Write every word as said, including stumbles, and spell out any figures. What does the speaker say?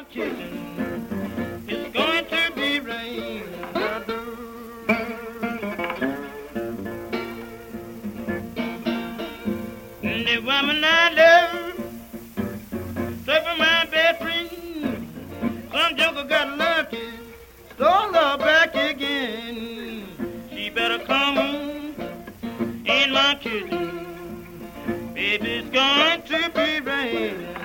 kitchen. It's going to be rain. The woman I love, straight from my bedroom. Some joker got lucky, stole her back again. She better come in my kitchen. Baby, it's going to be rain.